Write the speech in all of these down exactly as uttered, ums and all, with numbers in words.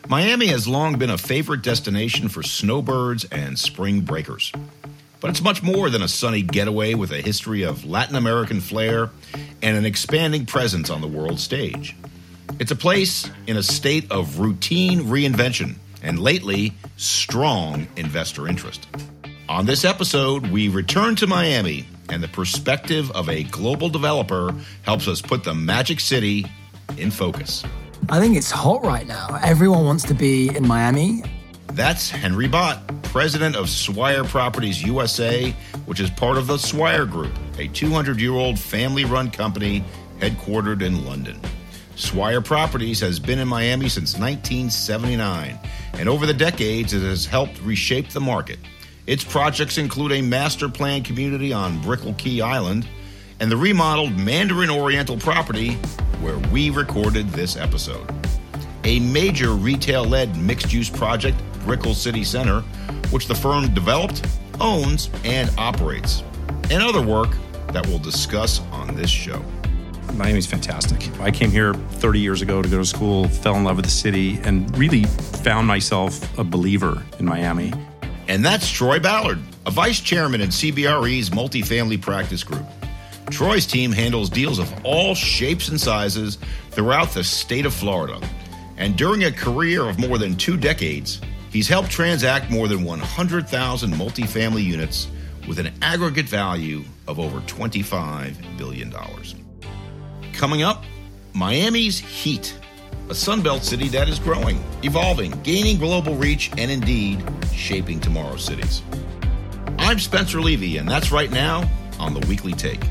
Miami has long been a favorite destination for snowbirds and spring breakers. But it's much more than a sunny getaway with a history of Latin American flair and an expanding presence on the world stage. It's a place in a state of routine reinvention and lately, strong investor interest. On this episode, we return to Miami, and the perspective of a global developer helps us put the Magic City in focus. I think it's hot right now. Everyone wants to be in Miami. That's Henry Bott, president of Swire Properties U S A, which is part of the Swire Group, a two hundred year old family-run company headquartered in London. Swire Properties has been in Miami since nineteen seventy-nine, and over the decades it has helped reshape the market. Its projects include a master plan community on Brickell Key Island and the remodeled Mandarin Oriental property where we recorded this episode. A major retail-led mixed-use project, Brickell City Center, which the firm developed, owns, and operates, and other work that we'll discuss on this show. Miami's fantastic. I came here thirty years ago to go to school, fell in love with the city, and really found myself a believer in Miami. And that's Troy Ballard, a vice chairman in C B R E's multifamily practice group. Troy's team handles deals of all shapes and sizes throughout the state of Florida. And during a career of more than two decades, he's helped transact more than one hundred thousand multifamily units with an aggregate value of over twenty-five billion dollars. Coming up, Miami's heat, a Sunbelt city that is growing, evolving, gaining global reach, and indeed, shaping tomorrow's cities. I'm Spencer Levy, and that's right now on The Weekly Take.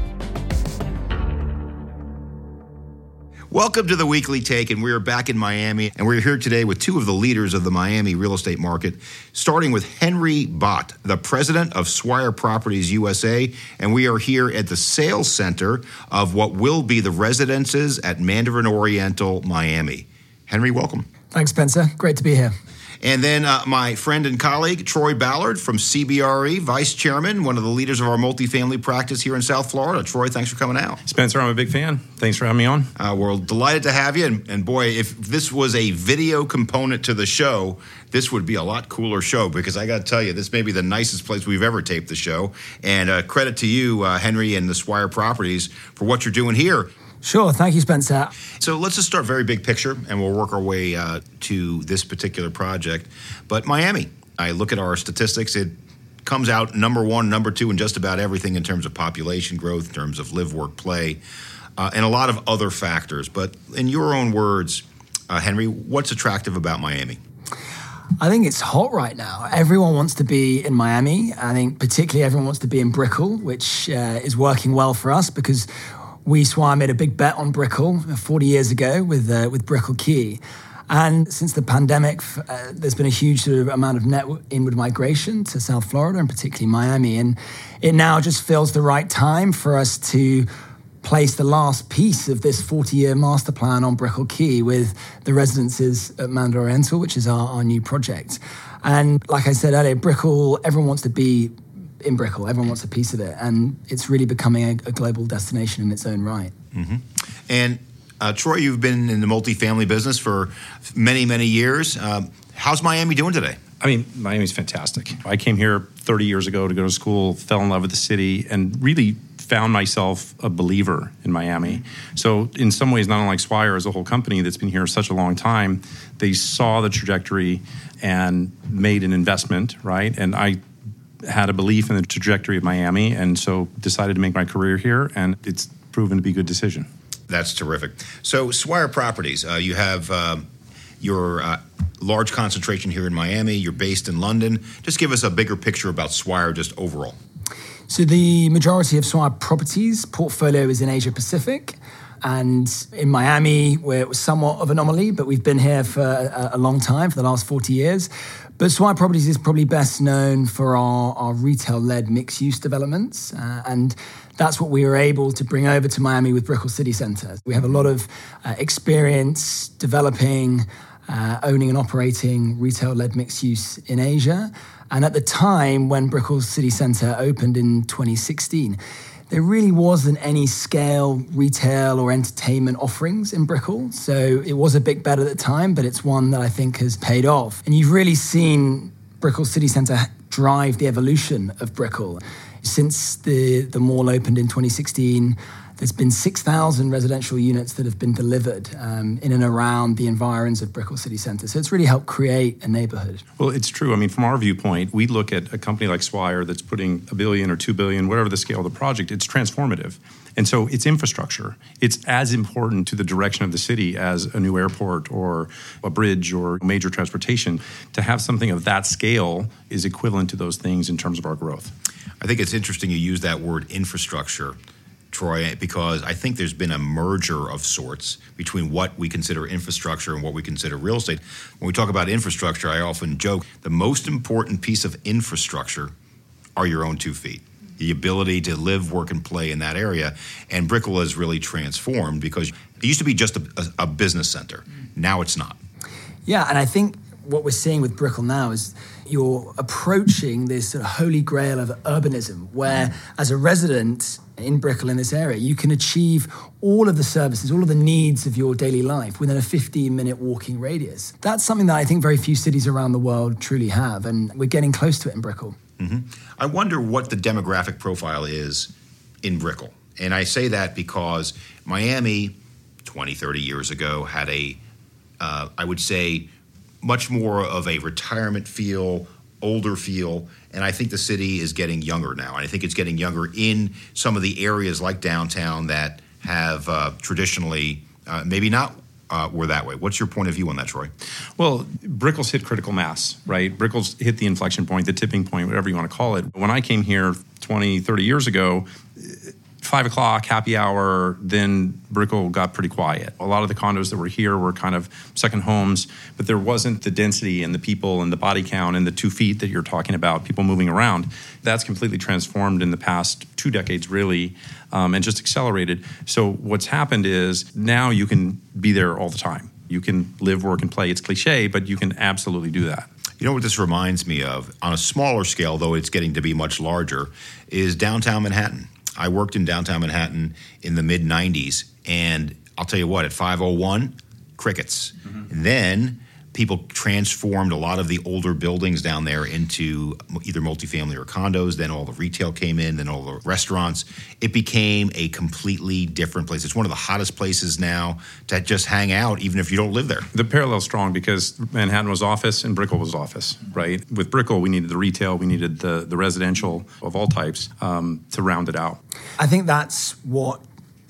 Welcome to The Weekly Take, and we're back in Miami, and we're here today with two of the leaders of the Miami real estate market, starting with Henry Bott, the president of Swire Properties U S A, and we are here at the sales center of what will be the residences at Mandarin Oriental, Miami. Henry, welcome. Thanks, Spencer. Great to be here. And then uh, my friend and colleague, Troy Ballard from C B R E, vice chairman, one of the leaders of our multifamily practice here in South Florida. Troy, thanks for coming out. Spencer, I'm a big fan. Thanks for having me on. Uh, we're delighted to have you. And, and boy, if this was a video component to the show, this would be a lot cooler show because I got to tell you, this may be the nicest place we've ever taped the show. And uh, credit to you, uh, Henry, and the Swire Properties for what you're doing here. Sure. Thank you, Spencer. So let's just start very big picture, and we'll work our way uh, to this particular project. But Miami, I look at our statistics, it comes out number one, number two in just about everything in terms of population growth, in terms of live, work, play, uh, and a lot of other factors. But in your own words, uh, Henry, what's attractive about Miami? I think it's hot right now. Everyone wants to be in Miami. I think particularly everyone wants to be in Brickell, which uh, is working well for us because we, Swire, made a big bet on Brickell forty years ago with uh, with Brickell Key. And since the pandemic, uh, there's been a huge sort of amount of net inward migration to South Florida and particularly Miami. And it now just feels the right time for us to place the last piece of this forty-year master plan on Brickell Key with the residences at Mandarin Oriental, which is our, our new project. And like I said earlier, Brickell, everyone wants to be in Brickell. Everyone wants a piece of it. And it's really becoming a, a global destination in its own right. Mm-hmm. And uh, Troy, you've been in the multifamily business for many, many years. Um, how's Miami doing today? I mean, Miami's fantastic. I came here thirty years ago to go to school, fell in love with the city, and really found myself a believer in Miami. So in some ways, not unlike Swire as a whole company that's been here such a long time, they saw the trajectory and made an investment, right? And I had a belief in the trajectory of Miami, and so decided to make my career here, and it's proven to be a good decision. That's terrific. So Swire Properties, uh, you have uh, your uh, large concentration here in Miami. You're based in London. Just give us a bigger picture about Swire just overall. So the majority of Swire Properties portfolio is in Asia Pacific. And in Miami, we're somewhat of an anomaly, but we've been here for a, a long time, for the last forty years. But Swire Properties is probably best known for our, our retail-led mixed-use developments. Uh, and that's what we were able to bring over to Miami with Brickell City Center. We have a lot of uh, experience developing, uh, owning and operating retail-led mixed-use in Asia. And at the time when Brickell City Center opened in twenty sixteen, there really wasn't any scale retail or entertainment offerings in Brickell. So it was a big bet at the time, but it's one that I think has paid off. And you've really seen Brickell City Centre drive the evolution of Brickell. Since the, the mall opened in twenty sixteen, there's been six thousand residential units that have been delivered um, in and around the environs of Brickell City Centre. So it's really helped create a neighbourhood. Well, it's true. I mean, from our viewpoint, we look at a company like Swire that's putting a billion or two billion, whatever the scale of the project, it's transformative. And so it's infrastructure. It's as important to the direction of the city as a new airport or a bridge or major transportation. To have something of that scale is equivalent to those things in terms of our growth. I think it's interesting you use that word infrastructure, Troy, because I think there's been a merger of sorts between what we consider infrastructure and what we consider real estate. When we talk about infrastructure, I often joke the most important piece of infrastructure are your own two feet. The ability to live, work, and play in that area. And Brickell has really transformed because it used to be just a, a, a business center. Now it's not. Yeah, and I think what we're seeing with Brickell now is you're approaching this sort of holy grail of urbanism, where as a resident in Brickell in this area, you can achieve all of the services, all of the needs of your daily life within a fifteen-minute walking radius. That's something that I think very few cities around the world truly have, and we're getting close to it in Brickell. Mm-hmm. I wonder what the demographic profile is in Brickell. And I say that because Miami, twenty, thirty years ago, had a, uh, I would say, much more of a retirement feel, older feel, and I think the city is getting younger now. And I think it's getting younger in some of the areas like downtown that have uh, traditionally uh, maybe not uh, were that way. What's your point of view on that, Troy? Well, Brickell's hit critical mass, right? Brickell's hit the inflection point, the tipping point, whatever you want to call it. When I came here twenty, thirty years ago, five o'clock, happy hour, then Brickell got pretty quiet. A lot of the condos that were here were kind of second homes, but there wasn't the density and the people and the body count and the two feet that you're talking about, people moving around. That's completely transformed in the past two decades, really, um, and just accelerated. So what's happened is now you can be there all the time. You can live, work, and play. It's cliche, but you can absolutely do that. You know what this reminds me of, on a smaller scale, though it's getting to be much larger, is downtown Manhattan. I worked in downtown Manhattan in the mid nineties, and I'll tell you what, at five oh one, crickets. Mm-hmm. And then people transformed a lot of the older buildings down there into either multifamily or condos. Then all the retail came in, then all the restaurants. It became a completely different place. It's one of the hottest places now to just hang out, even if you don't live there. The parallel's strong because Manhattan was office and Brickell was office, right? With Brickell, we needed the retail, we needed the, the residential of all types um, to round it out. I think that's what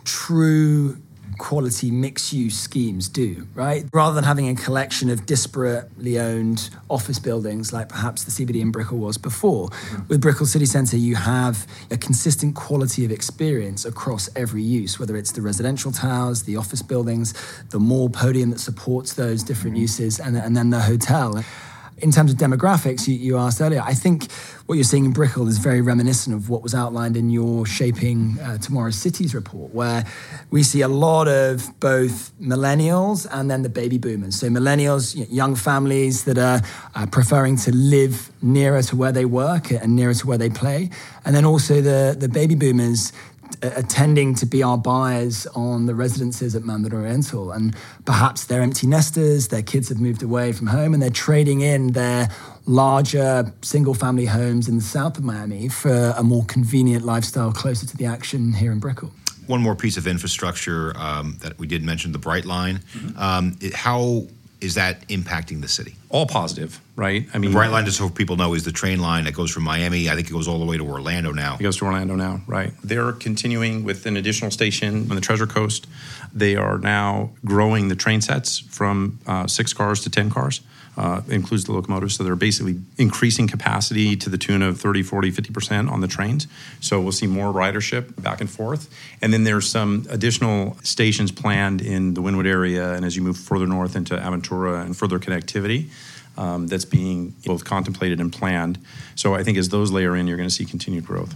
true quality mixed-use schemes do, right? Rather than having a collection of disparately owned office buildings like perhaps the C B D in Brickell was before, mm-hmm. with Brickell City Centre you have a consistent quality of experience across every use, whether it's the residential towers, the office buildings, the mall podium that supports those different mm-hmm. uses, and, and then the hotel. In terms of demographics, you, you asked earlier, I think what you're seeing in Brickell is very reminiscent of what was outlined in your Shaping uh, Tomorrow's Cities report, where we see a lot of both millennials and then the baby boomers. So millennials, young families that are uh, preferring to live nearer to where they work and nearer to where they play. And then also the, the baby boomers are tending to be our buyers on the residences at Mandel Oriental, and perhaps they're empty nesters, their kids have moved away from home, and they're trading in their larger single-family homes in the south of Miami for a more convenient lifestyle closer to the action here in Brickell. One more piece of infrastructure um, that we did mention, the Bright Line. Mm-hmm. Um, it, how is that impacting the city? All positive, right? I mean, the Bright Line, just so people know, is the train line that goes from Miami. I think it goes all the way to Orlando now. It goes to Orlando now, right? They're continuing with an additional station on the Treasure Coast. They are now growing the train sets from uh, six cars to ten cars. Uh, includes the locomotives. So they're basically increasing capacity to the tune of thirty, forty, fifty percent on the trains. So we'll see more ridership back and forth. And then there's some additional stations planned in the Wynwood area and as you move further north into Aventura and further connectivity um, that's being both contemplated and planned. So I think as those layer in, you're going to see continued growth.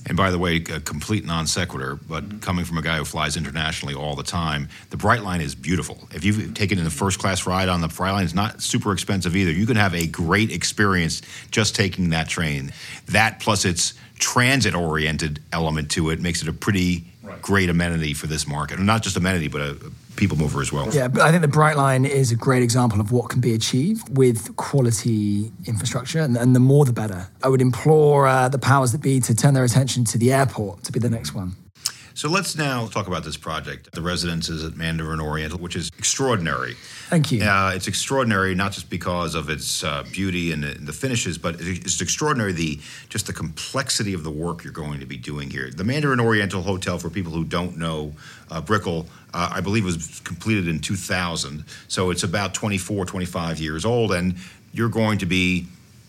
And by the way, a complete non sequitur, but mm-hmm. coming from a guy who flies internationally all the time, the Brightline is beautiful. If you've taken in the first class ride on the Brightline, it's not super expensive either. You can have a great experience just taking that train. That plus its transit-oriented element to it makes it a pretty right. great amenity for this market. And not just amenity, but a people mover as well. Yeah, but I think the Brightline is a great example of what can be achieved with quality infrastructure, and, and the more the better. I would implore uh, the powers that be to turn their attention to the airport to be the next one. So let's now talk about this project, the residences at Mandarin Oriental, which is extraordinary. Thank you. Uh, it's extraordinary not just because of its uh, beauty and the, and the finishes, but it's extraordinary the just the complexity of the work you're going to be doing here. The Mandarin Oriental Hotel, for people who don't know, uh, Brickell, uh, I believe was completed in two thousand. So it's about twenty-four, twenty-five years old, and you're going to be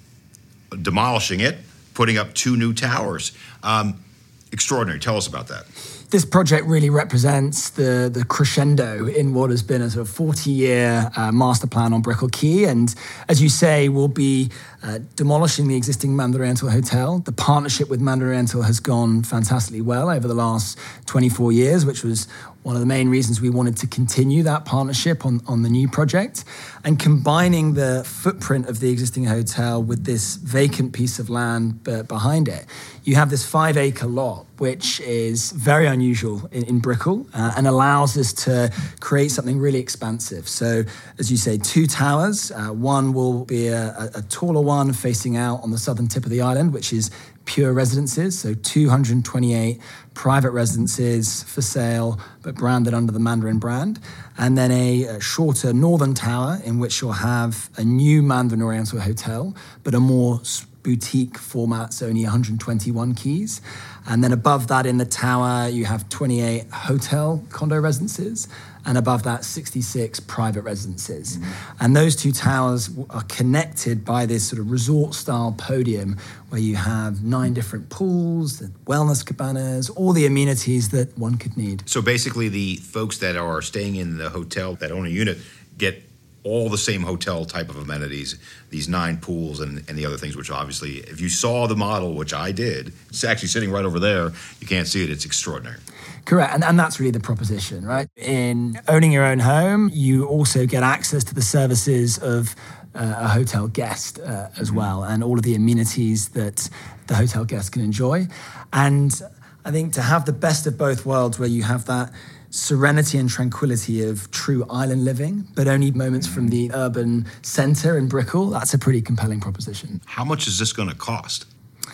demolishing it, putting up two new towers. Um, extraordinary. Tell us about that. This project really represents the, the crescendo in what has been a sort of forty-year uh, master plan on Brickell Quay. And as you say, we'll be uh, demolishing the existing Mandarin Oriental Hotel. The partnership with Mandarin Oriental has gone fantastically well over the last twenty-four years, which was one of the main reasons we wanted to continue that partnership on, on the new project. And combining the footprint of the existing hotel with this vacant piece of land b- behind it, you have this five-acre lot, which is very unusual in, in Brickell uh, and allows us to create something really expansive. So, as you say, two towers. Uh, one will be a, a, a taller one facing out on the southern tip of the island, which is pure residences, so two hundred twenty-eight private residences for sale, but branded under the Mandarin brand. And then a, a shorter northern tower in which you'll have a new Mandarin Oriental Hotel, but a more boutique format, so only one hundred twenty-one keys. And then above that in the tower, you have twenty-eight hotel condo residences, and above that, sixty-six private residences. Mm-hmm. And those two towers are connected by this sort of resort-style podium where you have nine different pools, wellness cabanas, all the amenities that one could need. So basically, the folks that are staying in the hotel that own a unit get all the same hotel type of amenities, these nine pools and, and the other things, which obviously, if you saw the model, which I did, it's actually sitting right over there, you can't see it, it's extraordinary. Correct, and, and that's really the proposition, right? In owning your own home, you also get access to the services of uh, a hotel guest uh, as well, and all of the amenities that the hotel guest can enjoy. And I think to have the best of both worlds, where you have that serenity and tranquility of true island living, but only moments from the urban centre in Brickell, that's a pretty compelling proposition. How much is this going to cost?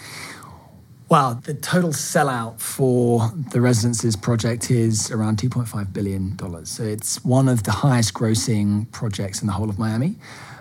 Well, the total sellout for the Residences project is around two point five billion dollars. So it's one of the highest grossing projects in the whole of Miami.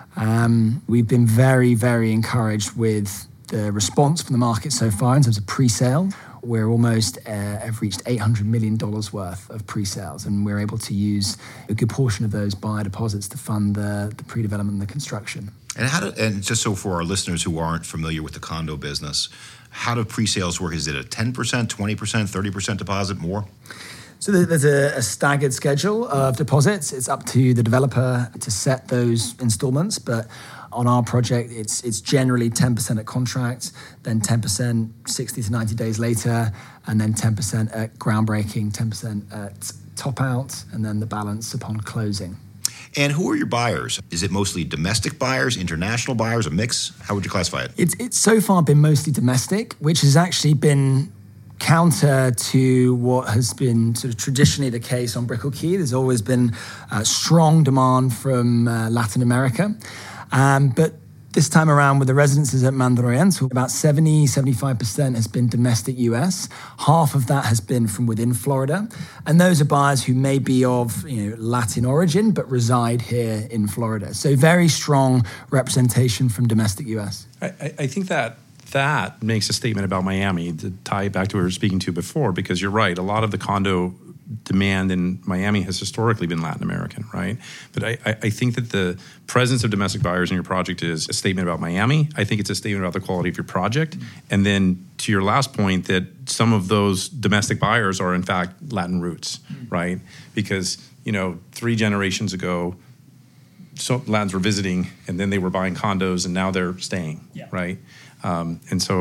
Um, we've been very, very encouraged with the response from the market so far in terms of pre-sale. We're almost uh, have reached eight hundred million dollars worth of pre-sales, and we're able to use a good portion of those buyer deposits to fund the, the pre-development and the construction. And how do, and just so for our listeners who aren't familiar with the condo business, how do pre-sales work? Is it a ten percent, twenty percent, thirty percent deposit, more? So there's a, a staggered schedule of deposits. It's up to the developer to set those installments, but on our project, it's it's generally ten percent at contract, then ten percent sixty to ninety days later, and then ten percent at groundbreaking, ten percent at top out, and then the balance upon closing. And who are your buyers? Is it mostly domestic buyers, international buyers, a mix? How would you classify it? It's, it's so far been mostly domestic, which has actually been counter to what has been sort of traditionally the case on Brickell Quay. There's always been uh, strong demand from uh, Latin America. Um, but this time around with the Residences at Mandarin Oriental, about seventy, seventy-five percent has been domestic U S. Half of that has been from within Florida. And those are buyers who may be of you know, Latin origin, but reside here in Florida. So very strong representation from domestic U S. I, I think that that makes a statement about Miami, to tie it back to what we were speaking to before, because you're right, a lot of the condo demand in Miami has historically been Latin American, right? But I, I think that the presence of domestic buyers in your project is a statement about Miami. I think it's a statement about the quality of your project. And then to your last point, that some of those domestic buyers are in fact Latin roots, right? Because, you know, three generations ago, so Latins were visiting and then they were buying condos and now they're staying, yeah. right? Um, and so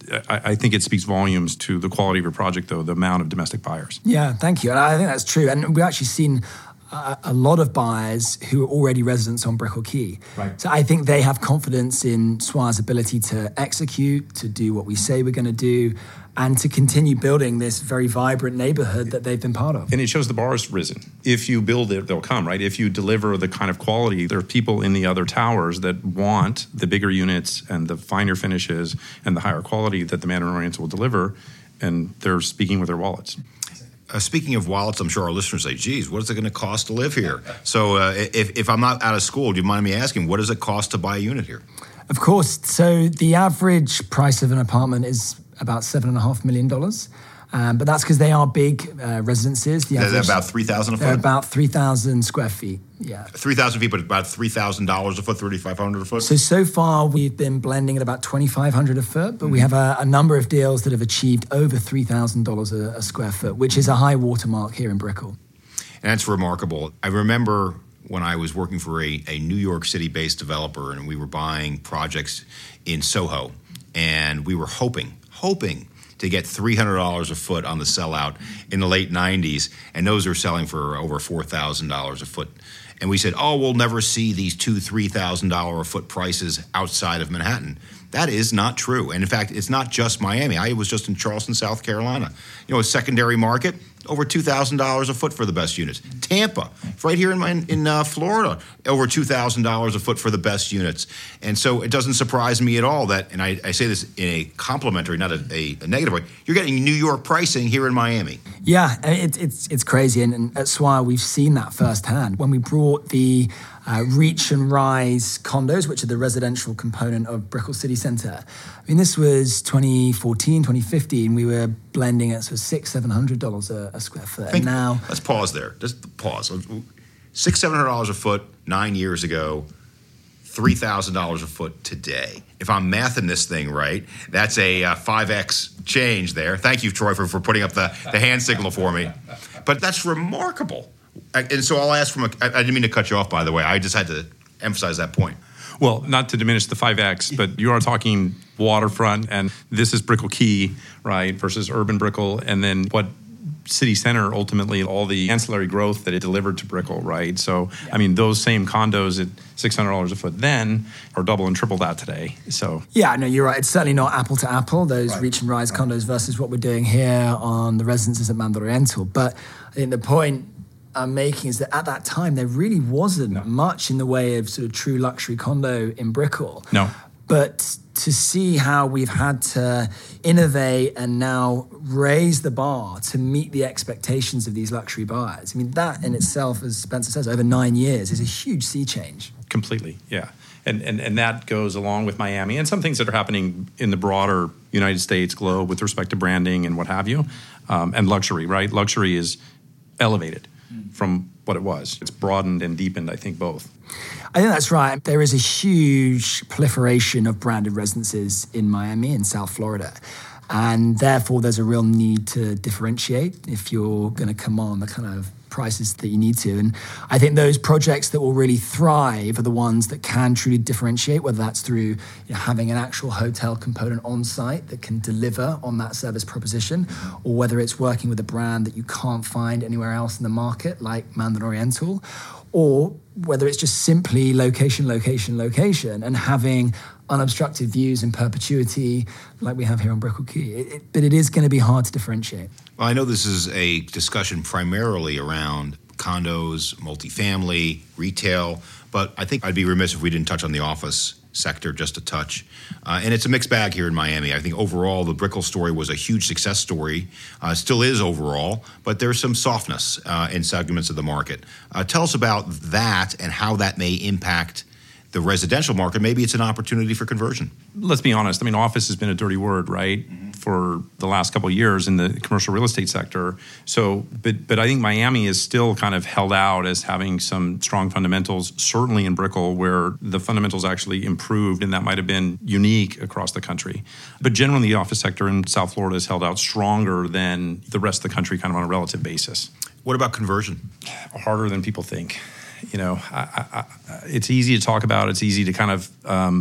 I, I think it speaks volumes to the quality of your project, though, the amount of domestic buyers. Yeah, thank you. And I think that's true. And we've actually seen a, a lot of buyers who are already residents on Brickell Key. Right. So I think they have confidence in Swire's ability to execute, to do what we say we're going to do, and to continue building this very vibrant neighborhood that they've been part of. And it shows the bar has risen. If you build it, they'll come, right? If you deliver the kind of quality, there are people in the other towers that want the bigger units and the finer finishes and the higher quality that the Mandarin Oriental will deliver, and they're speaking with their wallets. Uh, speaking of wallets, I'm sure our listeners say, geez, what is it going to cost to live here? So uh, if, if I'm not out of school, do you mind me asking, what does it cost to buy a unit here? Of course. So the average price of an apartment is about seven and a half million dollars, um, but that's because they are big uh, residences. The They're about three thousand a foot. They're about three thousand square feet. Yeah, three thousand feet, but about three thousand dollars a foot, thirty five hundred a foot. So so far we've been blending at about twenty five hundred a foot, but mm-hmm. we have a, a number of deals that have achieved over three thousand dollars a square foot, which is a high watermark here in Brickell. And that's remarkable. I remember when I was working for a, a New York City-based developer, and we were buying projects in Soho, and we were hoping, hoping to get three hundred dollars a foot on the sellout in the late nineties, and those are selling for over four thousand dollars a foot. And we said, oh, we'll never see these two thousand dollars, three thousand dollars a foot prices outside of Manhattan. That is not true. And in fact, it's not just Miami. I was just in Charleston, South Carolina. You know, a secondary market, over two thousand dollars a foot for the best units. Tampa, right here in my, in uh, Florida, over two thousand dollars a foot for the best units. And so it doesn't surprise me at all that, and I, I say this in a complimentary, not a, a, a negative way, you're getting New York pricing here in Miami. Yeah, it, it's it's crazy. And, and at Swire, we've seen that firsthand. When we brought the uh, Reach and Rise condos, which are the residential component of Brickell City Centre, I mean, this was twenty fourteen, twenty fifteen. We were blending at sort of six, seven hundred dollars a, a square foot. Think, and now, let's pause there. Just pause. Six, seven hundred dollars a foot nine years ago. three thousand dollars a foot today. If I'm mathing this thing right, that's a uh, five X change there. Thank you, Troy, for, for putting up the, the hand signal for me. But that's remarkable. And so I'll ask from a, I didn't mean to cut you off, by the way. I just had to emphasize that point. Well, not to diminish the five X, but you are talking waterfront, and this is Brickell Key, right, versus urban Brickell, and then what City Center, ultimately, all the ancillary growth that it delivered to Brickell, right? So, yeah. I mean, those same condos at six hundred dollars a foot then are double and triple that today. So, yeah, no, you're right. It's certainly not apple to apple, those right. Reach and Rise right. condos versus what we're doing here on the residences at Mandarin Oriental. But I think the point I'm making is that at that time, there really wasn't no. much in the way of sort of true luxury condo in Brickell. No. But to see how we've had to innovate and now raise the bar to meet the expectations of these luxury buyers, I mean, that in itself, as Spencer says, over nine years is a huge sea change. Completely, yeah. And, and and that goes along with Miami and some things that are happening in the broader United States globe with respect to branding and what have you, um, and luxury, right? Luxury is elevated from what it was. It's broadened and deepened, I think, both. I think that's right. There is a huge proliferation of branded residences in Miami and South Florida. And therefore, there's a real need to differentiate if you're going to command the kind of prices that you need to. And I think those projects that will really thrive are the ones that can truly differentiate, whether that's through you know, having an actual hotel component on site that can deliver on that service proposition, or whether it's working with a brand that you can't find anywhere else in the market, like Mandarin Oriental, or whether it's just simply location, location, location, and having unobstructed views in perpetuity like we have here on Brickell Key. It, it, but it is going to be hard to differentiate. Well, I know this is a discussion primarily around condos, multifamily, retail, but I think I'd be remiss if we didn't touch on the office sector just a touch. Uh, and it's a mixed bag here in Miami. I think overall the Brickell story was a huge success story, uh, still is overall, but there's some softness uh, in segments of the market. Uh, tell us about that and how that may impact the residential market. Maybe it's an opportunity for conversion. Let's be honest. I mean, office has been a dirty word, right, mm-hmm. for the last couple of years in the commercial real estate sector. So, but but I think Miami is still kind of held out as having some strong fundamentals, certainly in Brickell, where the fundamentals actually improved, and that might have been unique across the country. But generally, the office sector in South Florida is held out stronger than the rest of the country, kind of on a relative basis. What about conversion? Harder than people think. You know, I, I, I, it's easy to talk about. It's easy to kind of um,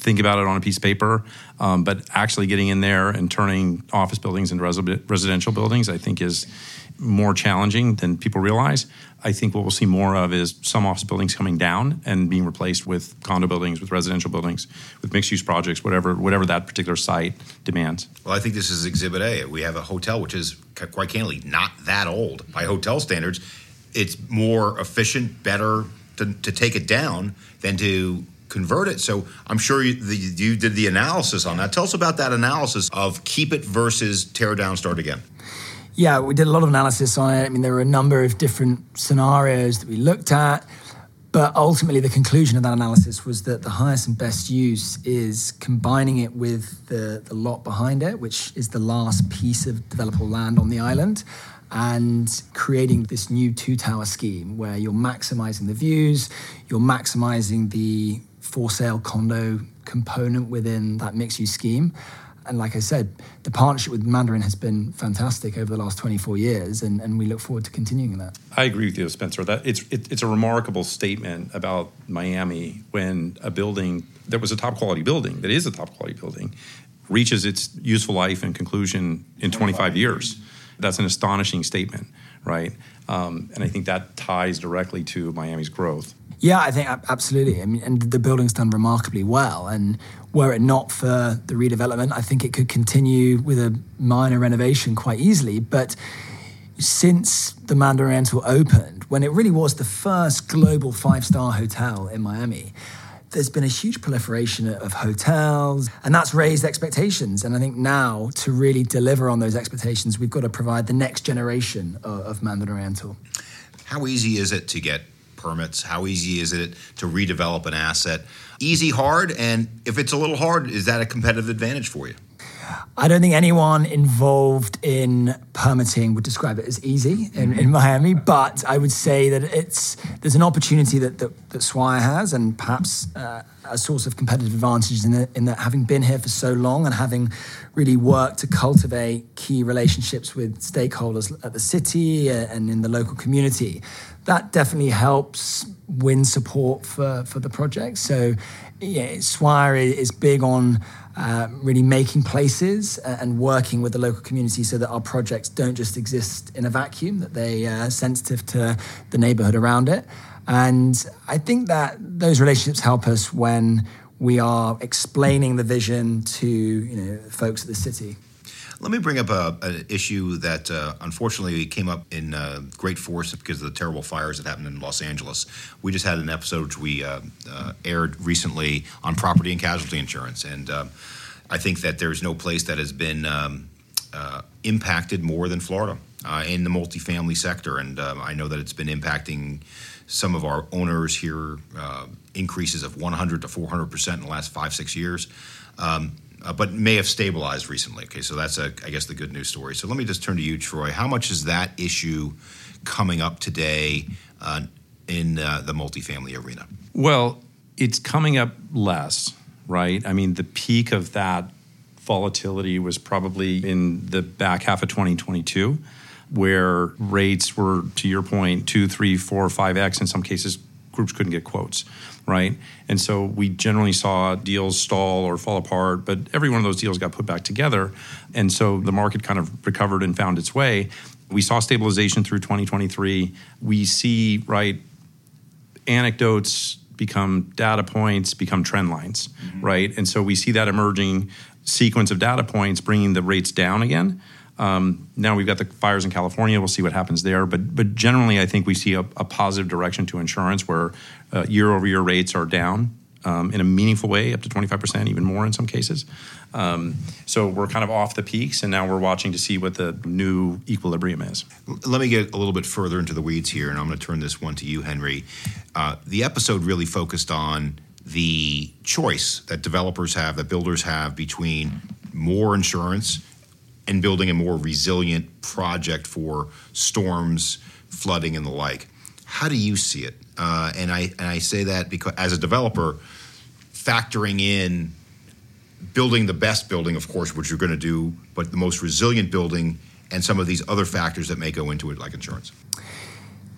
think about it on a piece of paper, um, but actually getting in there and turning office buildings into res- residential buildings, I think is more challenging than people realize. I think what we'll see more of is some office buildings coming down and being replaced with condo buildings, with residential buildings, with mixed-use projects, whatever whatever that particular site demands. Well, I think this is Exhibit A. We have a hotel which is, quite candidly, not that old. By hotel standards, it's more efficient, better to, to take it down than to convert it. So I'm sure you, the, you did the analysis on that. Tell us about that analysis of keep it versus tear down, start again. Yeah, we did a lot of analysis on it. I mean, there were a number of different scenarios that we looked at, but ultimately the conclusion of that analysis was that the highest and best use is combining it with the, the lot behind it, which is the last piece of developable land on the island, and creating this new two-tower scheme where you're maximizing the views, you're maximizing the for-sale condo component within that mixed-use scheme. And like I said, the partnership with Mandarin has been fantastic over the last twenty-four years, and, and we look forward to continuing that. I agree with you, Spencer. That it's it, it's a remarkable statement about Miami when a building that was a top-quality building, that is a top-quality building, reaches its useful life and conclusion in twenty-five years. That's an astonishing statement, right? Um, and I think that ties directly to Miami's growth. Yeah, I think absolutely. I mean, and the building's done remarkably well. And were it not for the redevelopment, I think it could continue with a minor renovation quite easily. But since the Mandarin Oriental opened, when it really was the first global five-star hotel in Miami, there's been a huge proliferation of hotels, and that's raised expectations. And I think now, to really deliver on those expectations, we've got to provide the next generation of, of Mandarin Oriental. How easy is it to get permits? How easy is it to redevelop an asset? Easy, hard, and if it's a little hard, is that a competitive advantage for you? I don't think anyone involved in permitting would describe it as easy in, in Miami, but I would say that it's there's an opportunity that that, that Swire has, and perhaps uh, a source of competitive advantage in, the, in that having been here for so long and having really worked to cultivate key relationships with stakeholders at the city and in the local community, that definitely helps win support for, for the project. So yeah, Swire is big on uh, really making places and working with the local community so that our projects don't just exist in a vacuum, that they are sensitive to the neighborhood around it. And I think that those relationships help us when we are explaining the vision to, you know, folks at the city. Let me bring up a, an issue that uh, unfortunately came up in uh, great force because of the terrible fires that happened in Los Angeles. We just had an episode which we uh, uh, aired recently on property and casualty insurance, and uh, I think that there's no place that has been um, uh, impacted more than Florida uh, in the multifamily sector, and uh, I know that it's been impacting some of our owners here, uh, increases of one hundred to four hundred percent in the last five, six years. Um, Uh, but may have stabilized recently. Okay, so that's, a, I guess, the good news story. So let me just turn to you, Troy. How much is that issue coming up today uh, in uh, the multifamily arena? Well, it's coming up less, right? I mean, the peak of that volatility was probably in the back half of twenty twenty-two, where rates were, to your point, two, three, four, five X. In some cases, groups couldn't get quotes, right? And so we generally saw deals stall or fall apart, but every one of those deals got put back together. And so the market kind of recovered and found its way. We saw stabilization through twenty twenty-three. We see, right, anecdotes become data points, become trend lines, mm-hmm. right? And so we see that emerging sequence of data points bringing the rates down again. Um, now we've got the fires in California. We'll see what happens there. But but generally, I think we see a, a positive direction to insurance where uh, year-over-year rates are down um, in a meaningful way, up to twenty-five percent, even more in some cases. Um, so we're kind of off the peaks, and now we're watching to see what the new equilibrium is. Let me get a little bit further into the weeds here, and I'm going to turn this one to you, Henry. Uh, the episode really focused on the choice that developers have, that builders have between more insurance and building a more resilient project for storms, flooding, and the like. How do you see it? Uh, and I and I say that because as a developer, factoring in building the best building, of course, which you're going to do, but the most resilient building and some of these other factors that may go into it, like insurance.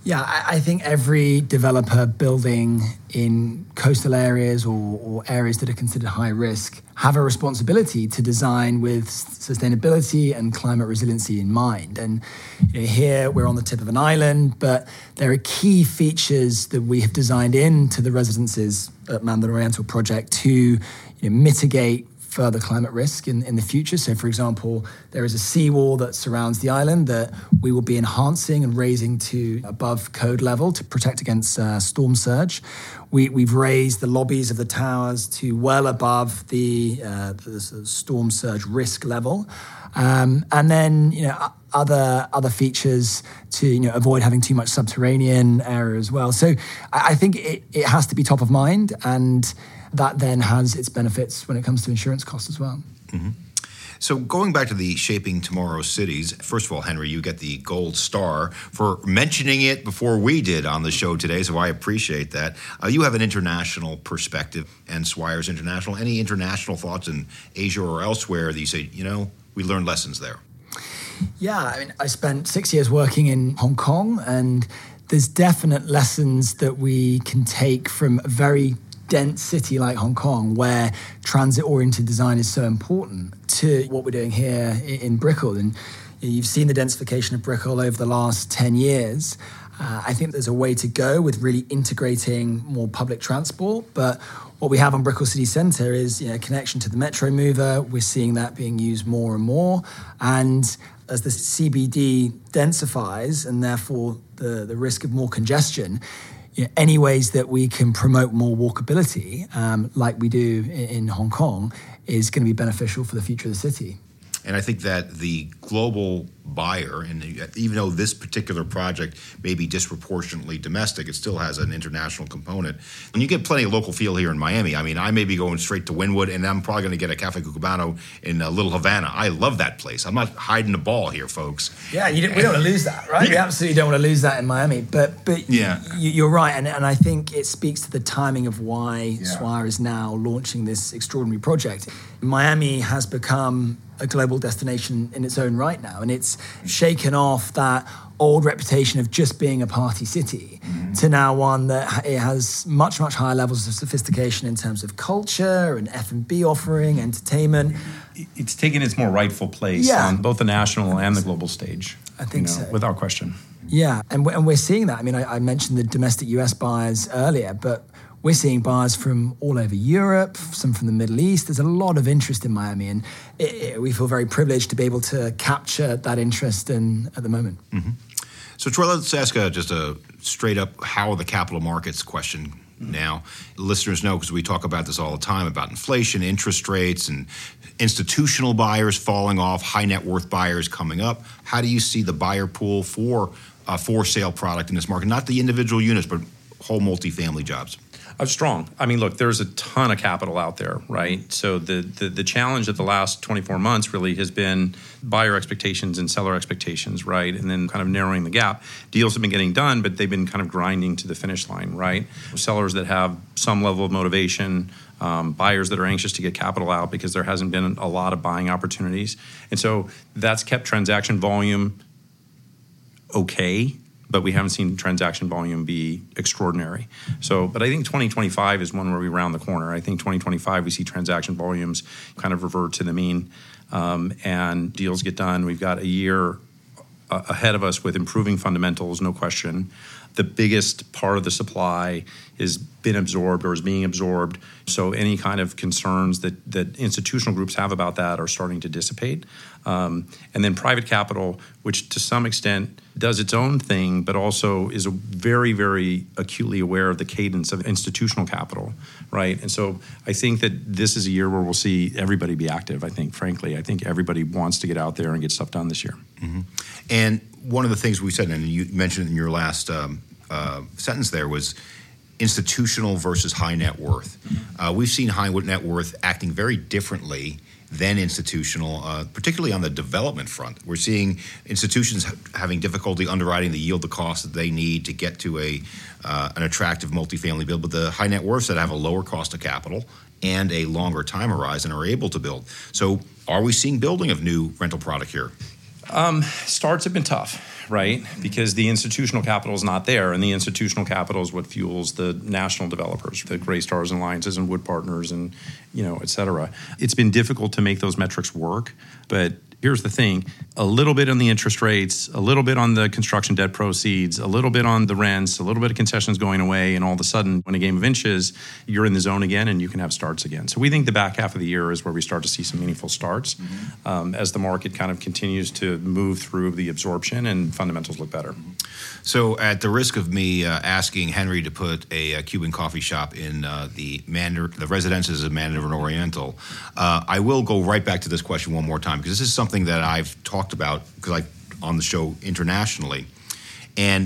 Yeah, I, I think every developer building in coastal areas or, or areas that are considered high risk have a responsibility to design with sustainability and climate resiliency in mind. And you know, here we're on the tip of an island, but there are key features that we have designed into the residences at Mandarin Oriental project to you know, mitigate further climate risk in, in the future. So, for example, there is a seawall that surrounds the island that we will be enhancing and raising to above code level to protect against uh, storm surge. We, we've raised the lobbies of the towers to well above the, uh, the sort of storm surge risk level. Um, and then, you know, other other features to you know avoid having too much subterranean area as well. So I, I think it, it has to be top of mind, and that then has its benefits when it comes to insurance costs as well. Mm-hmm. So going back to the Shaping Tomorrow's Cities, first of all, Henry, you get the gold star for mentioning it before we did on the show today, so I appreciate that. Uh, you have an international perspective, and Swires International. Any international thoughts in Asia or elsewhere that you say, you know, we learned lessons there? Yeah, I mean, I spent six years working in Hong Kong, and there's definite lessons that we can take from a very dense city like Hong Kong, where transit-oriented design is so important, to what we're doing here in Brickell. And you've seen the densification of Brickell over the last ten years. Uh, I think there's a way to go with really integrating more public transport, but what we have on Brickell City Centre is you know, connection to the Metro Mover. We're seeing that being used more and more. And as the C B D densifies, and therefore the, the risk of more congestion, you know, any ways that we can promote more walkability, um, like we do in, in Hong Kong, is going to be beneficial for the future of the city. And I think that the global buyer, and even though this particular project may be disproportionately domestic, it still has an international component. When you get plenty of local feel here in Miami, I mean, I may be going straight to Wynwood, and I'm probably going to get a Cafe Cucubano in uh, Little Havana. I love that place. I'm not hiding the ball here, folks. Yeah, you don't, we don't want to lose that, right? We absolutely don't want to lose that in Miami. But but yeah. you, you're right, and, and I think it speaks to the timing of why yeah. Swire is now launching this extraordinary project. Miami has become a global destination in its own right now, and it's shaken off that old reputation of just being a party city mm-hmm. to now one that it has much, much higher levels of sophistication in terms of culture and F and B offering, entertainment. It's taken its more rightful place yeah. on both the national and the global stage. I think you know, so. Without question. Yeah, and we're, and we're seeing that. I mean, I, I mentioned the domestic U S buyers earlier, but we're seeing buyers from all over Europe, some from the Middle East. There's a lot of interest in Miami, and it, it, we feel very privileged to be able to capture that interest in, at the moment. Mm-hmm. So, Troy, let's ask a, just a straight-up how the capital markets question mm-hmm. now. Listeners know, because we talk about this all the time, about inflation, interest rates, and institutional buyers falling off, high-net-worth buyers coming up. How do you see the buyer pool for a for-sale product in this market? Not the individual units, but whole multifamily jobs. Uh, strong. I mean, look, there's a ton of capital out there, right? So the, the the challenge of the last twenty-four months really has been buyer expectations and seller expectations, right? And then kind of narrowing the gap. Deals have been getting done, but they've been kind of grinding to the finish line, right? Sellers that have some level of motivation, um, buyers that are anxious to get capital out because there hasn't been a lot of buying opportunities. And so that's kept transaction volume okay, but we haven't seen transaction volume be extraordinary. So, but I think twenty twenty-five is one where we round the corner. I think twenty twenty-five, we see transaction volumes kind of revert to the mean, um, and deals get done. We've got a year uh, ahead of us with improving fundamentals, no question. The biggest part of the supply has been absorbed or is being absorbed. So any kind of concerns that, that institutional groups have about that are starting to dissipate. Um, and then private capital, which to some extent does its own thing, but also is a very, very acutely aware of the cadence of institutional capital, right? And so I think that this is a year where we'll see everybody be active, I think, frankly. I think everybody wants to get out there and get stuff done this year. Mm-hmm. And one of the things we said, and you mentioned in your last um, uh, sentence there, was institutional versus high net worth. Mm-hmm. Uh, we've seen high net worth acting very differently than institutional, uh, particularly on the development front. We're seeing institutions ha- having difficulty underwriting the yield, the cost that they need to get to a uh, an attractive multifamily build, but the high net worths that have a lower cost of capital and a longer time horizon are able to build. So are we seeing building of new rental product here? Um, starts have been tough, right? Because the institutional capital is not there, and the institutional capital is what fuels the national developers, the Greystars and Alliances and Wood Partners and, you know, et cetera. It's been difficult to make those metrics work, but here's the thing, a little bit on the interest rates, a little bit on the construction debt proceeds, a little bit on the rents, a little bit of concessions going away, and all of a sudden, when a game of inches, you're in the zone again and you can have starts again. So we think the back half of the year is where we start to see some meaningful starts mm-hmm. um, as the market kind of continues to move through the absorption and fundamentals look better. So at the risk of me uh, asking Henry to put a, a Cuban coffee shop in uh, the Mandar- the residences of Mandarin Oriental, uh, I will go right back to this question one more time, because this is something that I've talked about because I on the show internationally. And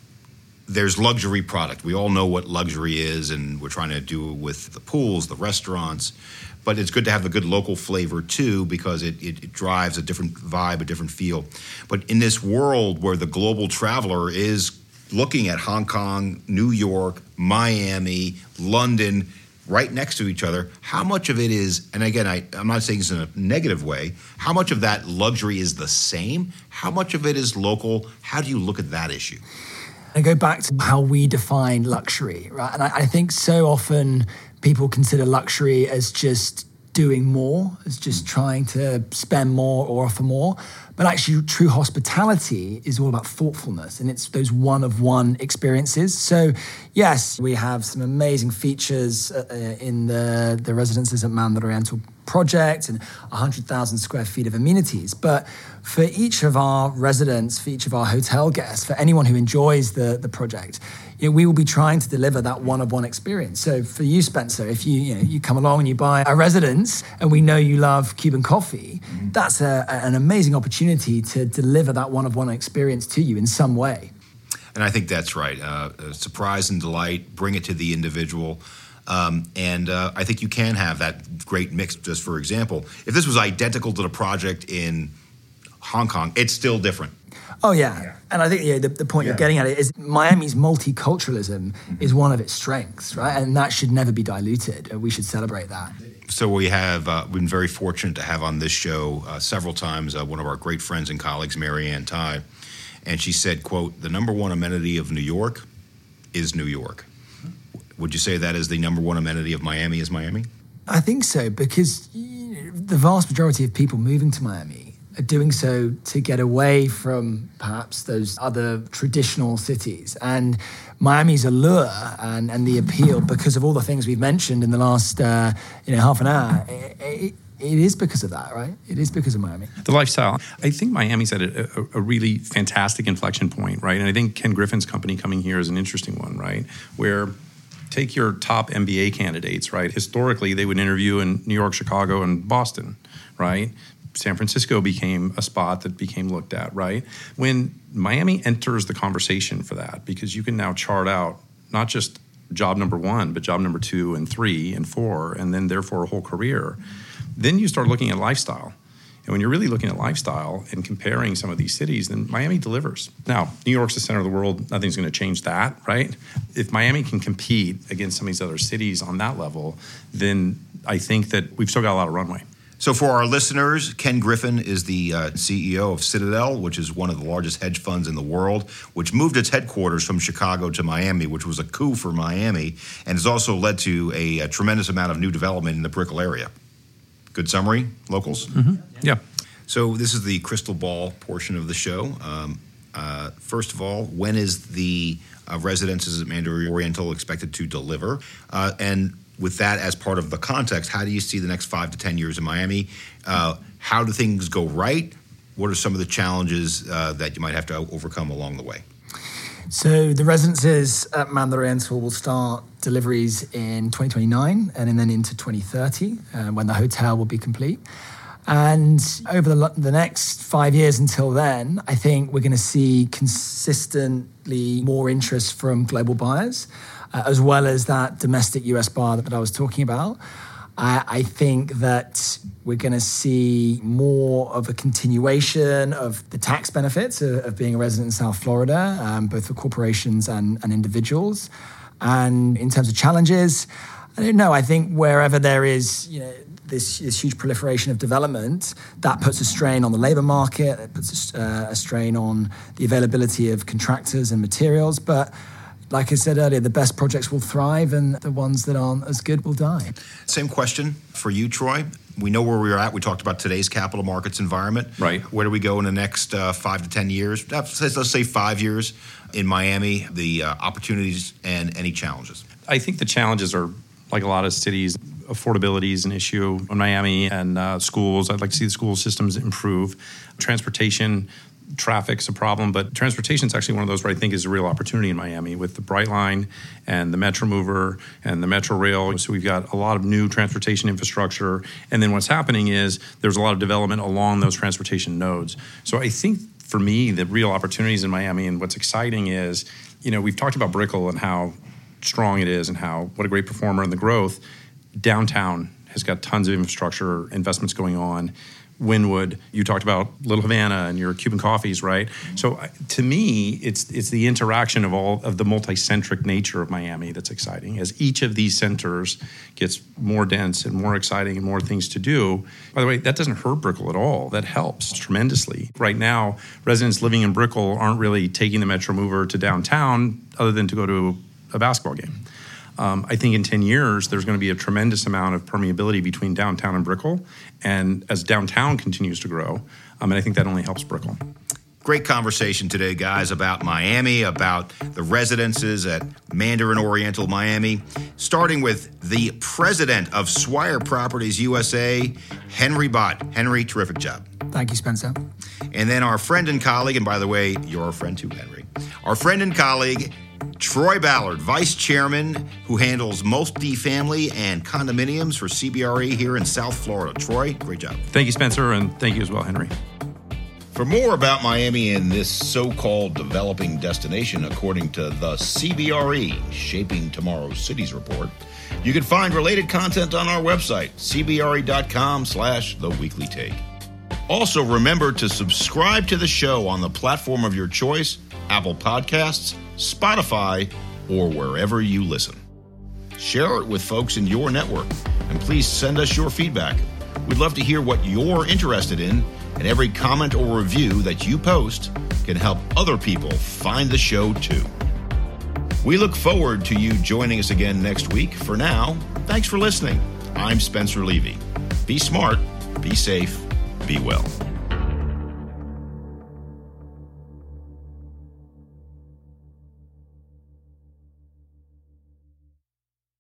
there's luxury product. We all know what luxury is, and we're trying to do it with the pools, the restaurants. But it's good to have a good local flavor, too, because it, it, it drives a different vibe, a different feel. But in this world where the global traveler is looking at Hong Kong, New York, Miami, London, right next to each other, how much of it is, and again, I, I'm not saying this in a negative way, how much of that luxury is the same? How much of it is local? How do you look at that issue? I go back to how we define luxury, right? And I, I think so often people consider luxury as just doing more, as just trying to spend more or offer more. But actually, true hospitality is all about thoughtfulness, and it's those one-of-one experiences. So, yes, we have some amazing features uh, in the, the residences at Mandarin Oriental project and one hundred thousand square feet of amenities. But for each of our residents, for each of our hotel guests, for anyone who enjoys the, the project, you know, we will be trying to deliver that one-of-one experience. So for you, Spencer, if you you know you come along and you buy a residence and we know you love Cuban coffee, mm-hmm. that's a, an amazing opportunity to deliver that one-of-one experience to you in some way. And I think that's right. Uh, surprise and delight, bring it to the individual. Um, and uh, I think you can have that great mix. Just for example, if this was identical to the project in Hong Kong, it's still different. Oh, yeah. yeah. And I think yeah, the, the point yeah. you're getting at it is Miami's multiculturalism mm-hmm. is one of its strengths, right? And that should never be diluted. We should celebrate that. So we have uh, been very fortunate to have on this show uh, several times uh, one of our great friends and colleagues, Mary Ann Ty. And she said, quote, the number one amenity of New York is New York. Would you say that is the number one amenity of Miami is Miami? I think so, because you know, the vast majority of people moving to Miami are doing so to get away from perhaps those other traditional cities. And Miami's allure and, and the appeal, because of all the things we've mentioned in the last uh, you know half an hour, it, it, it is because of that, right? It is because of Miami. The lifestyle. I think Miami's at a, a, a really fantastic inflection point, right? And I think Ken Griffin's company coming here is an interesting one, right? Where take your top M B A candidates, right? Historically, they would interview in New York, Chicago, and Boston, right? San Francisco became a spot that became looked at, right? When Miami enters the conversation for that, because you can now chart out not just job number one, but job number two and three and four, and then therefore a whole career, then you start looking at lifestyle. And when you're really looking at lifestyle and comparing some of these cities, then Miami delivers. Now, New York's the center of the world. Nothing's going to change that, right? If Miami can compete against some of these other cities on that level, then I think that we've still got a lot of runway. So for our listeners, Ken Griffin is the uh, C E O of Citadel, which is one of the largest hedge funds in the world, which moved its headquarters from Chicago to Miami, which was a coup for Miami, and has also led to a, a tremendous amount of new development in the Brickell area. Good summary, locals? Mm-hmm. Yeah. So this is the crystal ball portion of the show. Um, uh, first of all, when is the uh, residences at Mandarin Oriental expected to deliver? Uh, and with that as part of the context, how do you see the next five to ten years in Miami? Uh, how do things go right? What are some of the challenges uh, that you might have to overcome along the way? So the residences at Mandarin Oriental will start deliveries in twenty twenty-nine and then into twenty thirty, uh, when the hotel will be complete. And over the, the next five years until then, I think we're going to see consistently more interest from global buyers, uh, as well as that domestic U S buyer that I was talking about. I, I think that we're going to see more of a continuation of the tax benefits of, of being a resident in South Florida, um, both for corporations and, and individuals. And in terms of challenges, I don't know. I think wherever there is, you know, this, this huge proliferation of development, that puts a strain on the labor market, it puts a, uh, a strain on the availability of contractors and materials. But like I said earlier, the best projects will thrive and the ones that aren't as good will die. Same question for you, Troy. We know where we're at. We talked about today's capital markets environment. Right. Where do we go in the next uh, five to ten years? Let's say five years in Miami, the uh, opportunities and any challenges. I think the challenges are, like a lot of cities, affordability is an issue in Miami, and uh, schools. I'd like to see the school systems improve. Transportation, traffic's a problem, but transportation is actually one of those where I think is a real opportunity in Miami with the Brightline and the Metro Mover and the Metro Rail. So we've got a lot of new transportation infrastructure. And then what's happening is there's a lot of development along those transportation nodes. So I think for me, the real opportunities in Miami and what's exciting is, you know, we've talked about Brickell and how strong it is and how what a great performer in the growth. Downtown has got tons of infrastructure investments going on. Wynwood, you talked about Little Havana and your Cuban coffees, right? So to me, it's it's the interaction of all of the multi-centric nature of Miami that's exciting. As each of these centers gets more dense and more exciting and more things to do. By the way, that doesn't hurt Brickell at all. That helps tremendously. Right now, residents living in Brickell aren't really taking the Metro Mover to downtown other than to go to a basketball game. Um, I think in ten years, there's going to be a tremendous amount of permeability between downtown and Brickell. And as downtown continues to grow, um, and I think that only helps Brickell. Great conversation today, guys, about Miami, about the residences at Mandarin Oriental Miami, starting with the president of Swire Properties U S A, Henry Bott. Henry, terrific job. Thank you, Spencer. And then our friend and colleague, and by the way, you're a friend too, Henry, our friend and colleague, Troy Ballard, Vice Chairman, who handles multifamily and condominiums for C B R E here in South Florida. Troy, great job. Thank you, Spencer, and thank you as well, Henry. For more about Miami and this so-called developing destination, according to the C B R E, Shaping Tomorrow's Cities report, you can find related content on our website, cbre.com slash the weekly take. Also, remember to subscribe to the show on the platform of your choice, Apple Podcasts, Spotify, or wherever you listen. Share it with folks in your network, and please send us your feedback. We'd love to hear what you're interested in, and every comment or review that you post can help other people find the show too. We look forward to you joining us again next week. For now, thanks for listening. I'm Spencer Levy. Be smart, be safe, be well.